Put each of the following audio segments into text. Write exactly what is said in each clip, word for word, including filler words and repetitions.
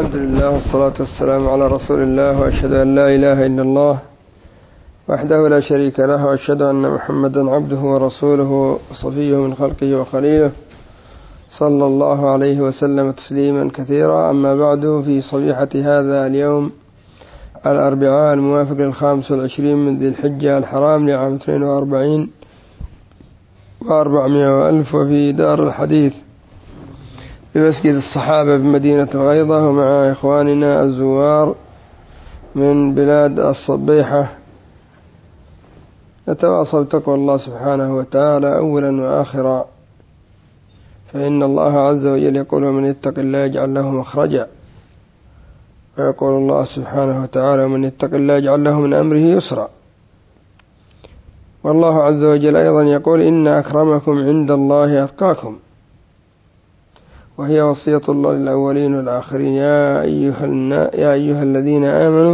الحمد لله والصلاة والسلام على رسول الله، وأشهد أن لا إله إلا الله وحده لا شريك له، وأشهد أن محمدا عبده ورسوله وصفيه من خلقه وخليله، صلى الله عليه وسلم تسليما كثيرا. أما بعد، في صبيحة هذا اليوم الأربعاء الموافق للخامس والعشرين من ذي الحجة الحرام لعام اثنين وأربعين وأربعمائة وألف، وفي دار الحديث بمسجد الصحابة بمدينة الغيضة، ومع إخواننا الزوار من بلاد الصبيحة نتواصل تقوى الله سبحانه وتعالى أولا وآخرا، فإن الله عز وجل يقول: ومن يتق الله يجعل له مخرجا، ويقول الله سبحانه وتعالى: ومن يتق الله يجعل له من أمره يسرا. والله عز وجل أيضا يقول: إن أكرمكم عند الله أتقاكم، وهي وصية الله للأولين والآخرين: يا أيها, يا أيها الذين آمنوا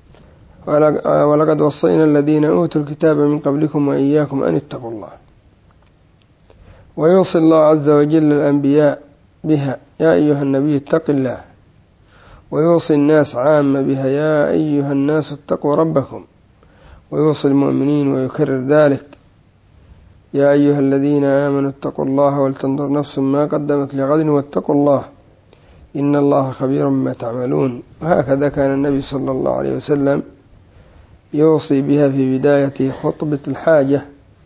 ولقد وصينا الذين أوتوا الكتاب من قبلكم وإياكم أن اتقوا الله. ويوصي الله عز وجل الأنبياء بها: يا أيها النبي اتق الله. ويوصي الناس عامة بها: يا أيها الناس اتقوا ربكم. ويوصي المؤمنين ويكرر ذلك: يا أيها الذين آمنوا اتقوا الله ولتنظر نفس ما قدمت لغد واتقوا الله إن الله خبير بما تعملون. وهكذا كان النبي صلى الله عليه وسلم يوصي بها في بداية خطبة الحاجة.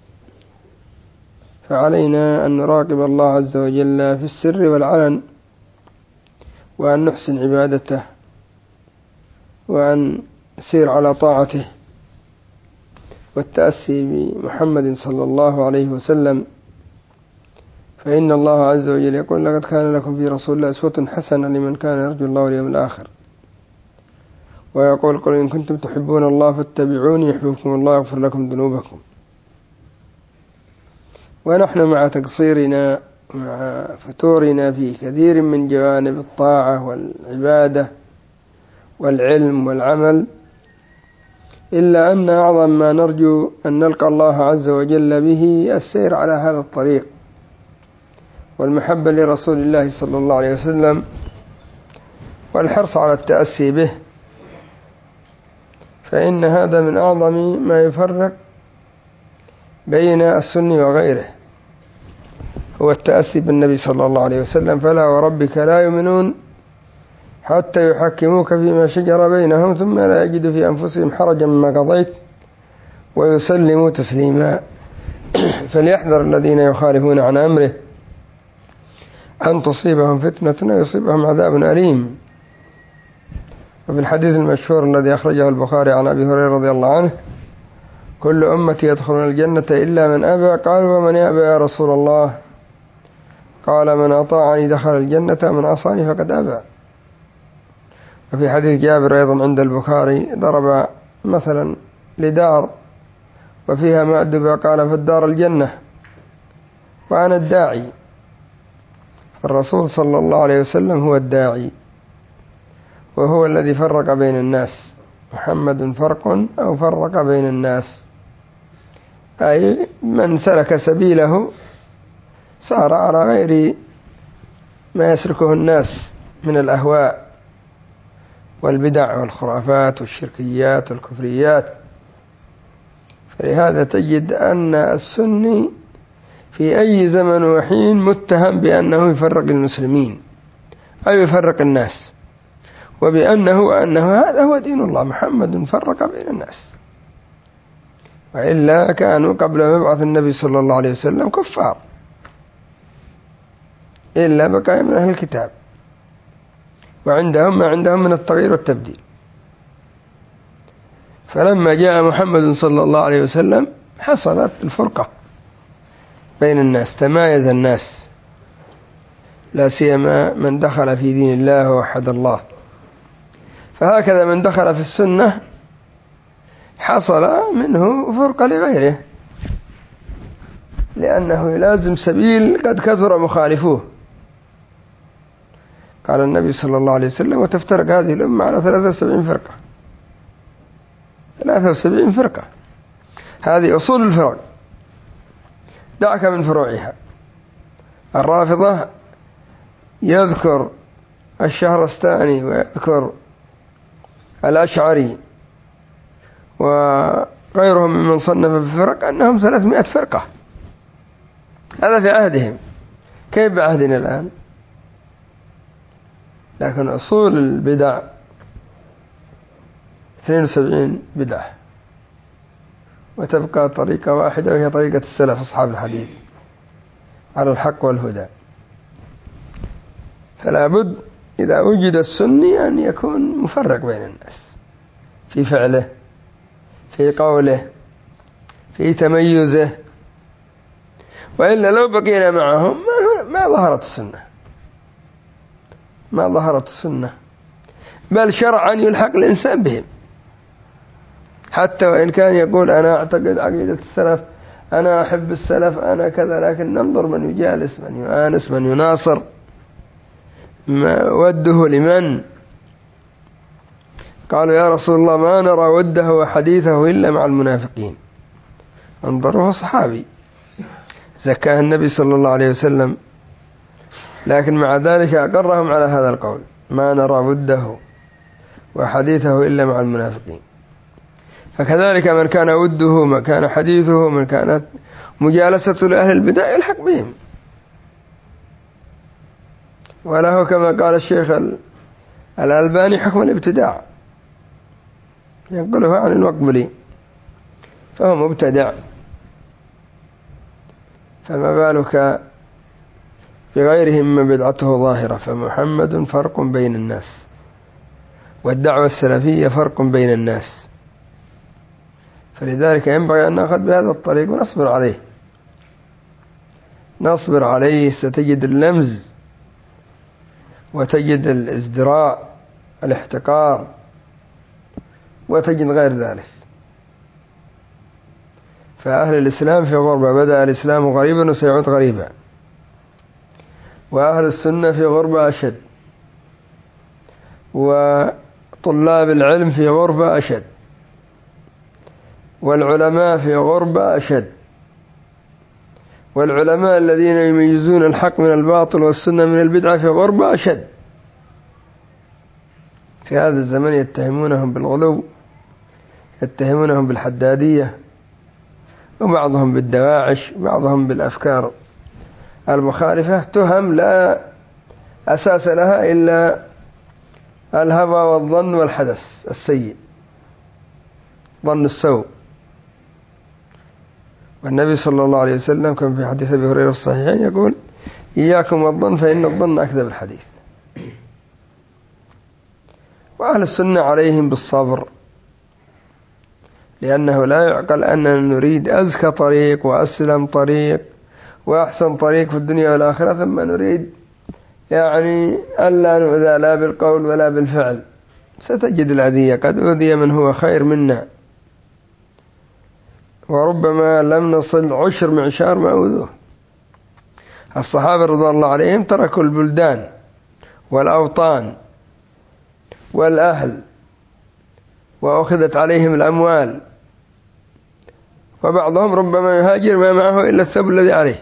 فعلينا أن نراقب الله عز وجل في السر والعلن، وأن نحسن عبادته، وأن نسير على طاعته، والتأسي بمحمد صلى الله عليه وسلم. فإن الله عز وجل يقول: لقد كان لكم في رسول الله أسوة حسنة لمن كان يرجو الله واليوم الآخر. ويقول: قل إن كنتم تحبون الله فاتبعوني يحببكم الله ويغفر لكم ذنوبكم. ونحن مع تقصيرنا مع فتورنا في كثير من جوانب الطاعة والعبادة والعلم والعمل، إلا أن أعظم ما نرجو أن نلقى الله عز وجل به السير على هذا الطريق، والمحبة لرسول الله صلى الله عليه وسلم، والحرص على التأسي به. فإن هذا من أعظم ما يفرق بين السني وغيره، هو التأسي بالنبي صلى الله عليه وسلم: فلا وربك لا يؤمنون حتى يحكموك فيما شجر بينهم ثم لا يجدوا في أنفسهم حرجا مما قضيت ويسلموا تسليما. فليحذر الذين يخالفون عن أمره أن تصيبهم فتنة ويصيبهم عذاب أليم. وفي الحديث المشهور الذي أخرجه البخاري عن أبي هريرة رضي الله عنه: كل أمتي يدخلون الجنة إلا من أبى. قالوا: ومن يأبى يا رسول الله؟ قال: من أطاعني دخل الجنة ومن عصاني فقد أبى. وفي حديث جابر أيضا عند البخاري ضرب مثلا لدار وفيها مأدبة، قال: فالدار الجنة وأنا الداعي. فالرسول صلى الله عليه وسلم هو الداعي، وهو الذي فرق بين الناس. محمد فرق أو فرق بين الناس، أي من سلك سبيله صار على غير ما يسلكه الناس من الأهواء والبدع والخرافات والشركيات والكفريات. فلهذا تجد أن السني في أي زمن وحين متهم بأنه يفرق المسلمين أو يفرق الناس، وبأنه أنه هذا هو دين الله، محمد فرق بين الناس. وإلا كانوا قبل مبعث النبي صلى الله عليه وسلم كفار، إلا بقى من أهل الكتاب، وعندهم ما عندهم من التغيير والتبديل. فلما جاء محمد صلى الله عليه وسلم حصلت الفرقة بين الناس، تمايز الناس، لا سيما من دخل في دين الله ووحد الله. فهكذا من دخل في السنة حصل منه فرقة لغيره، لأنه يلازم سبيل قد كثر مخالفوه. قال النبي صلى الله عليه وسلم: وتفترق هذه الأمة على ثلاثة وسبعين فرقة. ثلاثة وسبعين فرقة، هذه أصول الفرق، دعك من فروعها. الرافضة يذكر الشهرستاني ويذكر الأشعري وغيرهم ممن صنف في الفرق أنهم ثلاثمائة فرقة. هذا في عهدهم، كيف بعهدنا الآن؟ لكن أصول البدع اثنين وسبعين بدعة، وتبقى طريقة واحدة وهي طريقة السلف أصحاب الحديث على الحق والهدى. فلا بد إذا وجد السني أن يكون مفرق بين الناس في فعله، في قوله، في تميزه، وإلا لو بقينا معهم ما ظهرت السنة، ما ظهرت السنة، بل شرعا يلحق الإنسان بهم، حتى وإن كان يقول أنا أعتقد عقيدة السلف، أنا أحب السلف، أنا كذا، لكن ننظر من يجالس، من يؤانس، من يناصر، ما وده لمن. قالوا يا رسول الله ما نرى وده وحديثه إلا مع المنافقين. انظروا صحابي زكاه النبي صلى الله عليه وسلم، لكن مع ذلك أقرهم على هذا القول، ما نرى وده وحديثه إلا مع المنافقين. فكذلك من كان وده، من كان حديثه، من كانت مجالسة لأهل البدع يلحق بهم، وله كما قال الشيخ الألباني حكم الابتداع، ينقله عن المقبلي، فهو مبتدع، فما بالك بغيرهم من بدعته ظاهرة. فمحمد فرق بين الناس، والدعوة السلفية فرق بين الناس، فلذلك ينبغي أن نأخذ بهذا الطريق ونصبر عليه، نصبر عليه. ستجد اللمز، وتجد الازدراء، الاحتقار، وتجد غير ذلك. فأهل الإسلام في غربة، بدأ الإسلام غريبا وسيعود غريبا، وأهل السنة في غربة أشد، وطلاب العلم في غربة أشد، والعلماء في غربة أشد، والعلماء الذين يميزون الحق من الباطل والسنة من البدعة في غربة أشد. في هذا الزمن يتهمونهم بالغلو، يتهمونهم بالحدادية، وبعضهم بالدواعش، بعضهم بالأفكار المخالفة، تهم لا أساس لها إلا الهوى والظن والحدث السيء، ظن السوء. والنبي صلى الله عليه وسلم كما في حديث أبي هريرة الصحيحين يقول إياكم والظن فإن الظن أكذب الحديث. وأهل السنة عليهم بالصبر، لأنه لا يعقل أننا نريد أزكى طريق وأسلم طريق وأحسن طريق في الدنيا والآخرة، ثم نريد يعني ألا نؤذى لا بالقول ولا بالفعل. ستجد الأذية، قد أذي من هو خير منا، وربما لم نصل عشر معشار ما أوذوه. الصحابة رضوان الله عليهم تركوا البلدان والأوطان والأهل، وأخذت عليهم الأموال، وبعضهم ربما يهاجر ما معه إلا الثوب الذي عليه،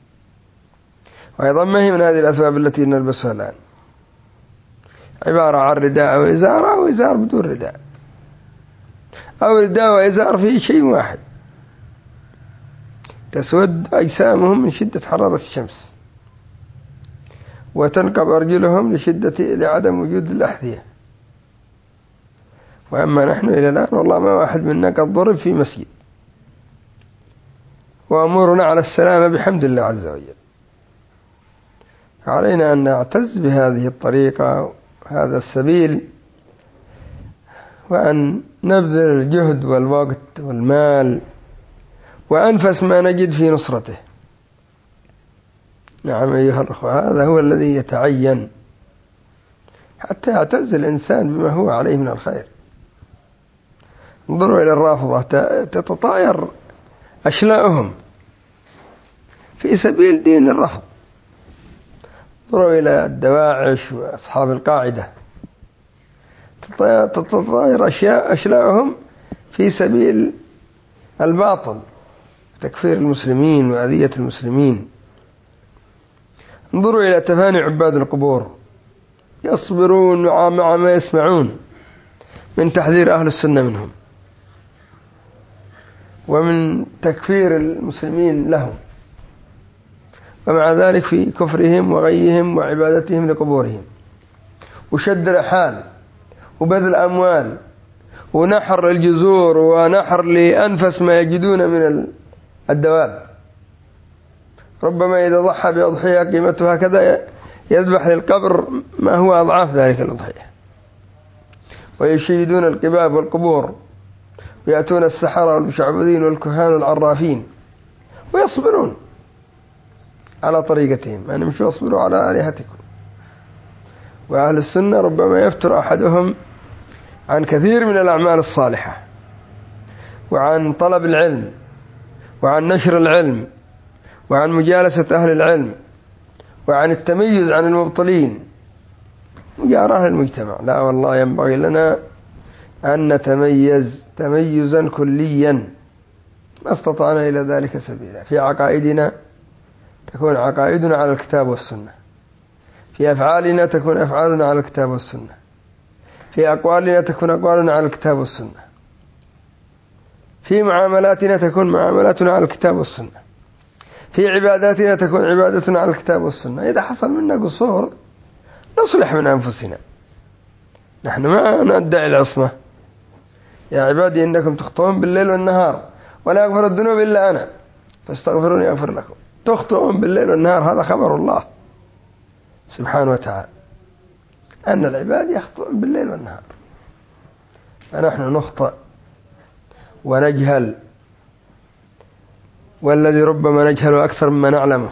وأيضا ما هي من هذه الأثواب التي نلبسها الآن، عبارة عن رداء أو إزار، أو إزار بدون رداء، أو رداء وإزار في شيء واحد، تسود أجسامهم من شدة حرارة الشمس، وتنقب أرجلهم لشدة لعدم وجود الأحذية. وأما نحن إلى الآن والله ما واحد منا قد ضرب في مسجد، وأمورنا على السلامة بحمد الله عز وجل. علينا أن نعتز بهذه الطريقة وهذا السبيل، وأن نبذل الجهد والوقت والمال وأنفس ما نجد في نصرته. نعم أيها الأخوة، هذا هو الذي يتعين حتى يعتز الإنسان بما هو عليه من الخير. انظروا إلى الرافضة، تتطاير أشلاؤهم في سبيل دين الرفض. انظروا إلى الدواعش وأصحاب القاعدة، تتطاير أشياء أشلاؤهم في سبيل الباطل، تكفير المسلمين وأذية المسلمين. انظروا إلى تفاني عباد القبور يصبرون مع ما يسمعون من تحذير أهل السنة منهم ومن تكفير المسلمين لهم، ومع ذلك في كفرهم وغيهم وعبادتهم لقبورهم وشد الرحال وبذل أموال ونحر الجزور ونحر لأنفس ما يجدون من الدواب. ربما إذا ضحى بأضحية قيمتها كذا يذبح للقبر ما هو أضعاف ذلك الأضحية، ويشيدون القباب والقبور ويأتون السحرة والمشعوذين والكهان والعرافين ويصبرون على طريقتهم، يعني مش يصبروا على آلهتكم. وأهل السنة ربما يفتر أحدهم عن كثير من الأعمال الصالحة وعن طلب العلم وعن نشر العلم وعن مجالسة أهل العلم وعن التميز عن المبطلين وجاره المجتمع. لا والله، ينبغي لنا أن نتميز تميزا كليا ما استطعنا إلى ذلك سبيلا. في عقائدنا تكون عقائدنا على الكتاب والسنة، في أفعالنا تكون أفعالنا على الكتاب والسنة، في أقوالنا تكون أقوالنا على الكتاب والسنة، في معاملاتنا تكون معاملاتنا على الكتاب والسنة، في عباداتنا تكون عبادتنا على الكتاب والسنة. إذا حصل منا قصور نصلح من أنفسنا، نحن ما ندعي العصمة. يا عبادي إنكم تخطئون بالليل والنهار ولا يغفر الذنوب إلا أنا فاستغفروني أغفر لكم. تخطئون بالليل والنهار، هذا خبر الله سبحانه وتعالى أن العباد يخطئون بالليل والنهار، فنحن نخطئ ونجهل، والذي ربما نجهل أكثر مما نعلمه.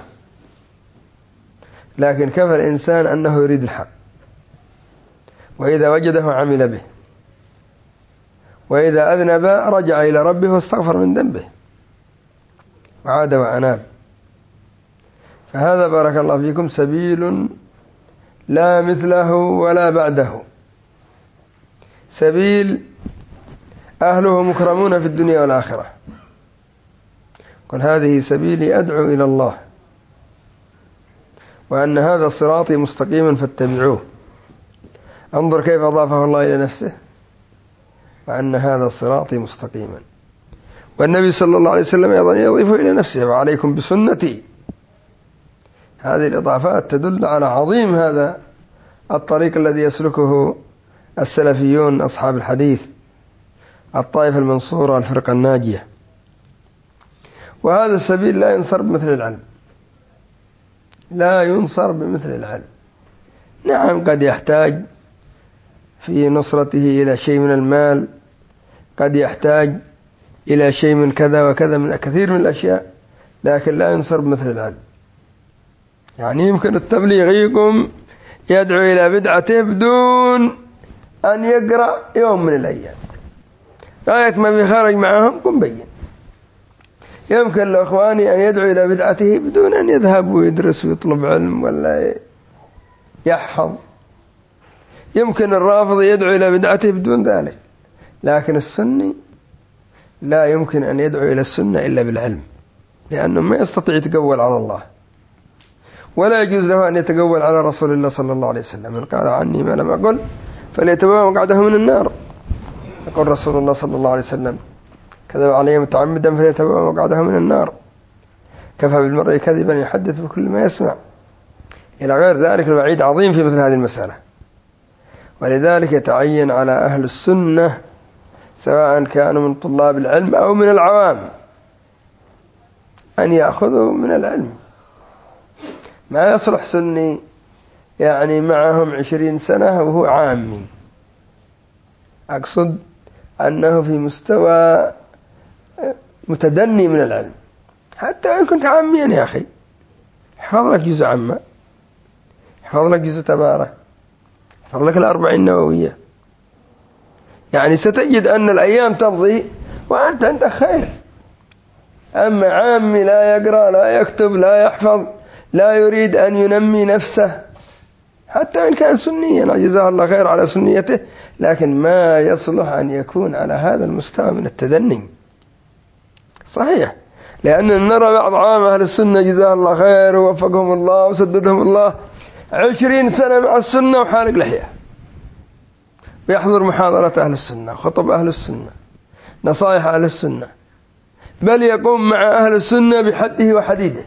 لكن كفى الإنسان أنه يريد الحق، وإذا وجده عمل به، وإذا أذنب رجع إلى ربه واستغفر من ذنبه وعاد وأناب. فهذا بارك الله فيكم سبيل لا مثله ولا بعده، سبيل أهله مكرمون في الدنيا والآخرة. قل هذه سبيلي أدعو إلى الله وأن هذا صراطي مستقيما فاتبعوه. انظر كيف أضافه الله إلى نفسه، وأن هذا صراطي مستقيما. والنبي صلى الله عليه وسلم أيضا يضيفه إلى نفسه وعليكم بسنتي. هذه الإضافات تدل على عظيم هذا الطريق الذي يسلكه السلفيون أصحاب الحديث، الطائفة المنصورة، الفرقة الناجية. وهذا السبيل لا ينصر بمثل العلم، لا ينصر بمثل العلم. نعم قد يحتاج في نصرته إلى شيء من المال، قد يحتاج إلى شيء من كذا وكذا من كثير من الأشياء، لكن لا ينصر بمثل العلم. يعني يمكن التبليغ يقوم يدعو إلى بدعته بدون أن يقرأ يوم من الأيام، غاية ما في خارج معهم قم بين. يمكن لأخواني أن يدعو إلى بدعته بدون أن يذهب ويدرس ويطلب علم ولا يحفظ. يمكن الرافض يدعو إلى بدعته بدون ذلك، لكن السني لا يمكن أن يدعو إلى السنة إلا بالعلم، لأنه ما يستطيع يتقول على الله، ولا يجوز له أن يتقول على رسول الله صلى الله عليه وسلم. من قال عني ما لم أقل فليتبوأ مقعده من النار. يقول رسول الله صلى الله عليه وسلم كذب علي متعمدا فليتبوأ مقعده من النار. كفى بالمرء كذبا يحدث بكل ما يسمع، إلى غير ذلك. الوعيد عظيم في مثل هذه المسألة. ولذلك يتعين على أهل السنة سواء كانوا من طلاب العلم أو من العوام أن يأخذوا من العلم. ما يصلح سني يعني معهم عشرين سنة وهو عامي، أقصد أنه في مستوى متدني من العلم. حتى إن كنت عاميا يا أخي احفظ لك جزء عامة، احفظ لك جزء تبارك، احفظ لك الأربعين النووية، يعني ستجد أن الأيام تمضي وأنت عندك خير. أما عامي لا يقرأ لا يكتب لا يحفظ لا يريد أن ينمي نفسه، حتى إن كان سنيا جزاه الله خير على سنيته، لكن ما يصلح أن يكون على هذا المستوى من التدني. صحيح، لأن نرى بعض عام أهل السنة جزاه الله خير ووفقهم الله وسددهم الله عشرين سنة مع السنة وحالق لحية، ويحضر محاضرة أهل السنة، خطب أهل السنة، نصائح أهل السنة، بل يقوم مع أهل السنة بحده وحديده،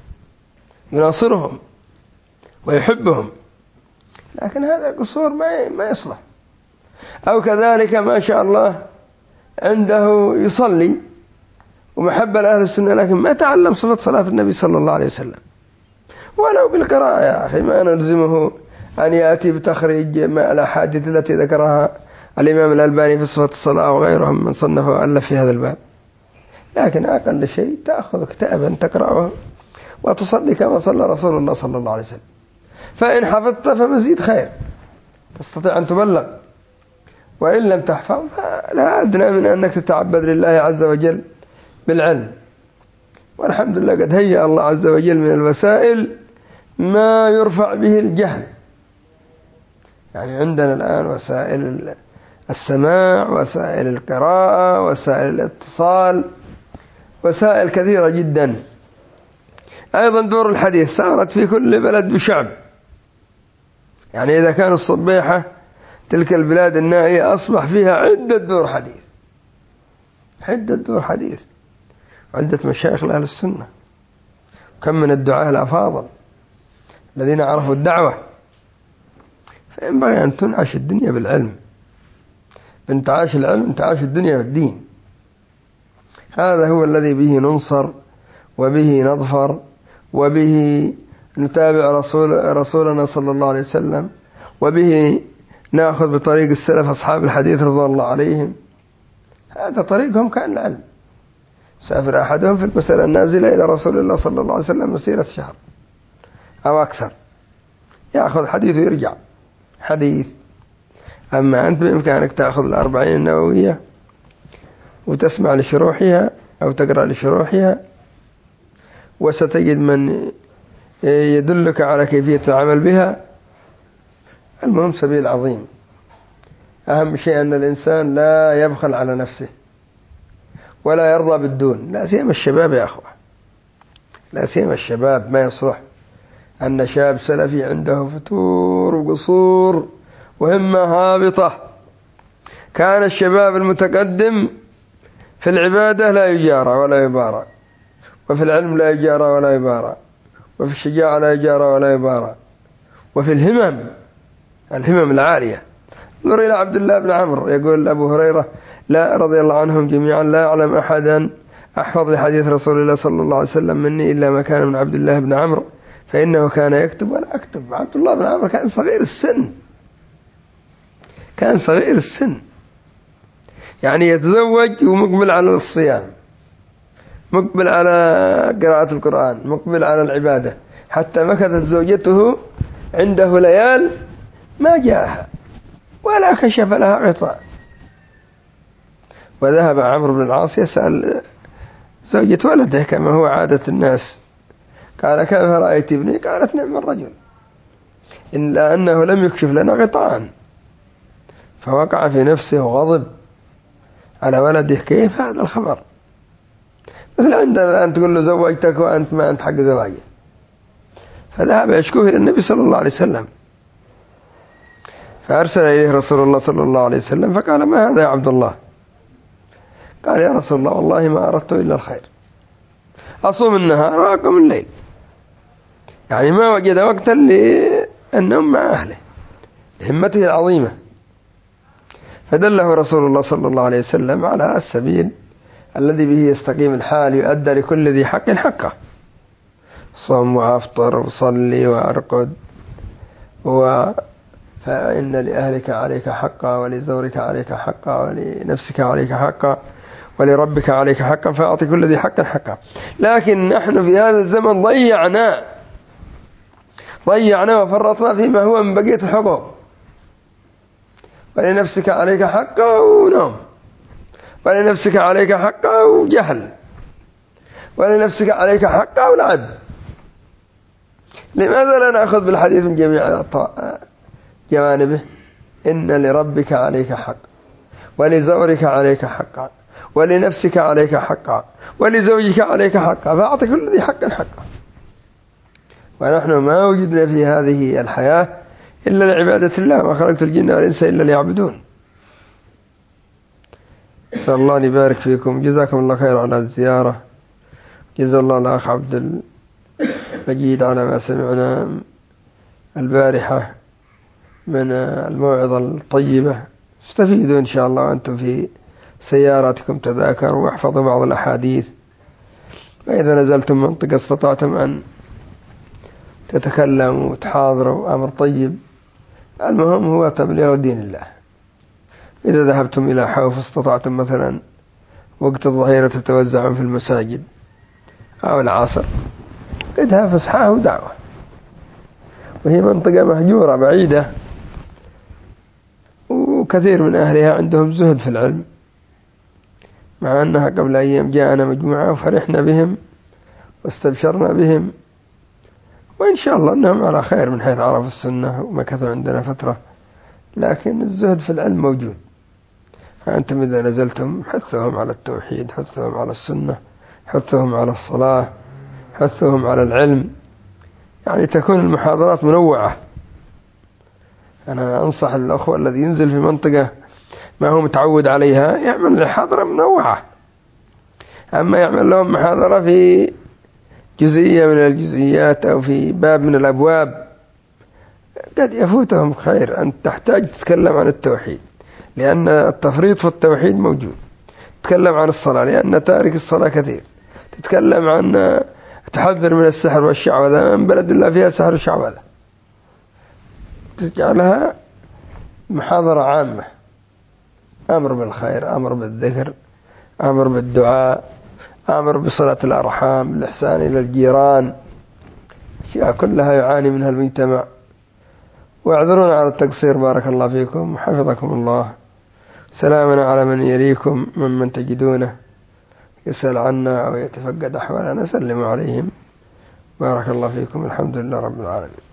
يناصرهم ويحبهم، لكن هذا قصور ما ما يصلح. أو كذلك ما شاء الله عنده يصلي ومحبة لأهل السنة، لكن ما تعلم صفة صلاة النبي صلى الله عليه وسلم ولو بالقراءة. يا أخي ما نلزمه أن يأتي بتخريج الأحاديث التي ذكرها الإمام الألباني في صفة الصلاة وغيرهم من صنف وألف في هذا الباب، لكن أقل شيء تأخذ كتابا تقرأه وتصلي كما صلى رسول الله صلى الله عليه وسلم، فإن حفظت فمزيد خير، تستطيع أن تبلغ، وإن لم تحفظ لا أدنى من أنك تتعبد لله عز وجل بالعلم. والحمد لله قد هيأ الله عز وجل من الوسائل ما يرفع به الجهل، يعني عندنا الآن وسائل السماع، وسائل القراءة، وسائل الاتصال، وسائل كثيرة جدا. أيضا دور الحديث صارت في كل بلد وشعب، يعني إذا كان الصبيحة تلك البلاد النائية أصبح فيها عدة دور حديث، عدة دور حديث، عدة مشايخ لأهل السنة، كم من الدعاة الأفاضل الذين عرفوا الدعوة. فينبغي أن تنعش الدنيا بالعلم، بانتعاش العلم انتعاش الدنيا والدين، هذا هو الذي به ننصر وبه نظفر وبه نتابع رسول رسولنا صلى الله عليه وسلم، وبه نأخذ بطريق السلف أصحاب الحديث رضوان الله عليهم، هذا طريقهم كان العلم. سافر أحدهم في المسألة النازلة إلى رسول الله صلى الله عليه وسلم مسيرة شهر أو أكثر، يأخذ حديث ويرجع حديث. أما أنت بإمكانك تأخذ الأربعين النووية وتسمع لشروحها أو تقرأ لشروحها، وستجد من يدلك على كيفية العمل بها. المهم سبيل عظيم. أهم شيء أن الإنسان لا يبخل على نفسه ولا يرضى بالدون، لا سيما الشباب يا أخوة، لا سيما الشباب. ما يصلح أن شاب سلفي عنده فتور وقصور وهمة هابطة. كان الشباب المتقدم في العبادة لا يجارى ولا يبارى، وفي العلم لا يجارى ولا يبارى، وفي الشجاعة لا يجارى ولا يبارى، وفي الهمم الهمم العالية. نظر إلى عبد الله بن عمرو، يقول أبو هريرة لا رضي الله عنهم جميعا: لا أعلم أحدا أحفظ لحديث رسول الله صلى الله عليه وسلم مني إلا ما كان من عبد الله بن عمرو، فإنه كان يكتب وأنا أكتب. عبد الله بن عمرو كان صغير السن، كان صغير السن، يعني يتزوج ومقبل على الصيام، مقبل على قراءة القرآن، مقبل على العبادة، حتى مكثت زوجته عنده ليال ما جاءها ولا كشف لها غطاء. وذهب عمرو بن العاص يسأل زوجة ولده كما هو عادة الناس، قال: كيف رأيت ابني؟ قالت: نعم الرجل، إلا أنه لم يكشف لنا غطاء. فوقع في نفسه وغضب على ولده: كيف هذا الخبر؟ مثل عندنا الآن تقول له زوجتك وأنت ما أنت حق زواجه. فذهب يشكوه إلى النبي صلى الله عليه وسلم، فأرسل إليه رسول الله صلى الله عليه وسلم فقال: ما هذا يا عبد الله؟ قال: يا رسول الله والله ما أردت إلا الخير، أصوم النهار وأقوم الليل، يعني ما وجد وقتا لأنهم مع أهله، همته العظيمة. فدله رسول الله صلى الله عليه وسلم على السبيل الذي به يستقيم الحال، يؤدى لكل ذي حق حقه: صم وأفطر وصلي وأرقد، و فإن لأهلك عليك حقا، ولزورك عليك حقا، ولنفسك عليك حقا، ولربك عليك حقا، فأعطي كل ذي حق حقا. لكن نحن في هذا الزمن ضيعنا ضيعنا وفرطنا فيما هو من بقية الحقوق. ولنفسك عليك حقا ونوم، ولنفسك عليك حقا وجهل، ولنفسك عليك حقا ولعب. لماذا لا نأخذ بالحديث من جميع جوانبه؟ إن لربك عليك حق، ولزورك عليك حقا، ولنفسك عليك حقا، ولزوجك عليك حقا، فأعطي كل ذي حق حقا. ونحن ما وجدنا في هذه الحياة إلا لعبادة الله، ما خلقت الجن والإنس إلا ليعبدون. نسأل الله أن يبارك فيكم. جزاكم الله خير على الزيارة. جزا الله الأخ عبد المجيد على ما سمعنا البارحة من الموعظة الطيبة. استفيدوا إن شاء الله وأنتم في سياراتكم، تذاكروا واحفظوا بعض الأحاديث، وإذا نزلتم منطقة استطعتم أن تتكلموا وتحاضروا، أمر طيب. المهم هو تبليغ دين الله. إذا ذهبتم إلى حوف استطعتم مثلا وقت الظهيرة تتوزعون في المساجد أو العصر، قدها فسحاه ودعوة، وهي منطقة مهجورة بعيدة، وكثير من أهلها عندهم زهد في العلم، مع أنها قبل أيام جاءنا مجموعة وفرحنا بهم واستبشرنا بهم، وإن شاء الله أنهم على خير من حيث عرفوا السنة ومكثوا عندنا فترة، لكن الزهد في العلم موجود. فأنتم إذا نزلتم حثهم على التوحيد، حثهم على السنة، حثهم على الصلاة، حثهم على العلم، يعني تكون المحاضرات منوعة. أنا أنصح الأخوة الذي ينزل في منطقة ما هو متعود عليها يعمل محاضرة منوعة. أما يعمل لهم محاضرة في جزئية من الجزئيات أو في باب من الأبواب قد يفوتهم خير. أن تحتاج تتكلم عن التوحيد، لأن التفريط في التوحيد موجود. تتكلم عن الصلاة لأن تارك الصلاة كثير. تتكلم عن تحذر من السحر والشعوذة، من بلد الله فيها سحر وشعوذة، تجعلها محاضرة عامة. أمر بالخير، أمر بالذكر، أمر بالدعاء، أمر بصلة الأرحام، الإحسان إلى الجيران، أشياء كلها يعاني منها المجتمع. واعذرونا على التقصير. بارك الله فيكم وحفظكم الله. سلامنا على من يليكم ممن تجدونه يسأل عنا أو يتفقد أحوالنا، سلموا عليهم. بارك الله فيكم. الحمد لله رب العالمين.